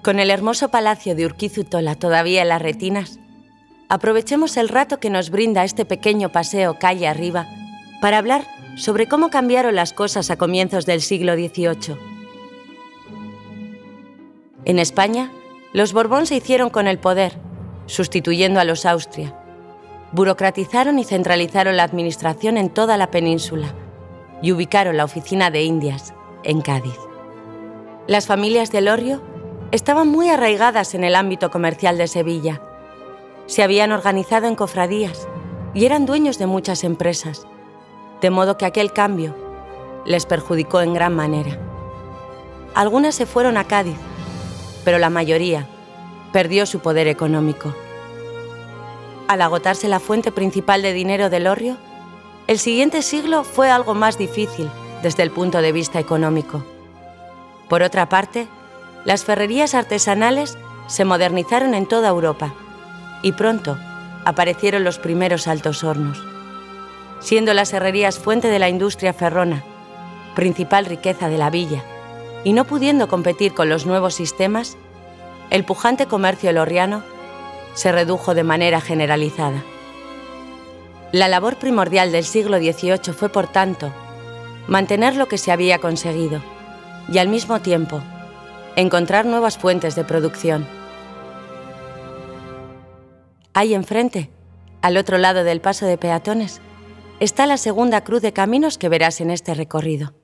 Con el hermoso palacio de Urquizu-Tola todavía en las retinas, aprovechemos el rato que nos brinda este pequeño paseo calle arriba para hablar sobre cómo cambiaron las cosas a comienzos del siglo XVIII. En España, los Borbón se hicieron con el poder, sustituyendo a los Austria. Burocratizaron y centralizaron la administración en toda la península y ubicaron la oficina de Indias en Cádiz. Las familias de Elorrio estaban muy arraigadas en el ámbito comercial de Sevilla. Se habían organizado en cofradías y eran dueños de muchas empresas, de modo que aquel cambio les perjudicó en gran manera. Algunas se fueron a Cádiz, pero la mayoría perdió su poder económico. Al agotarse la fuente principal de dinero de Elorrio, el siguiente siglo fue algo más difícil desde el punto de vista económico. Por otra parte, las ferrerías artesanales se modernizaron en toda Europa y pronto aparecieron los primeros altos hornos. Siendo las herrerías fuente de la industria ferrona, principal riqueza de la villa, y no pudiendo competir con los nuevos sistemas, el pujante comercio elorriano se redujo de manera generalizada. La labor primordial del siglo XVIII fue, por tanto, mantener lo que se había conseguido y, al mismo tiempo, encontrar nuevas fuentes de producción. Ahí enfrente, al otro lado del paso de peatones, está la segunda cruz de caminos que verás en este recorrido.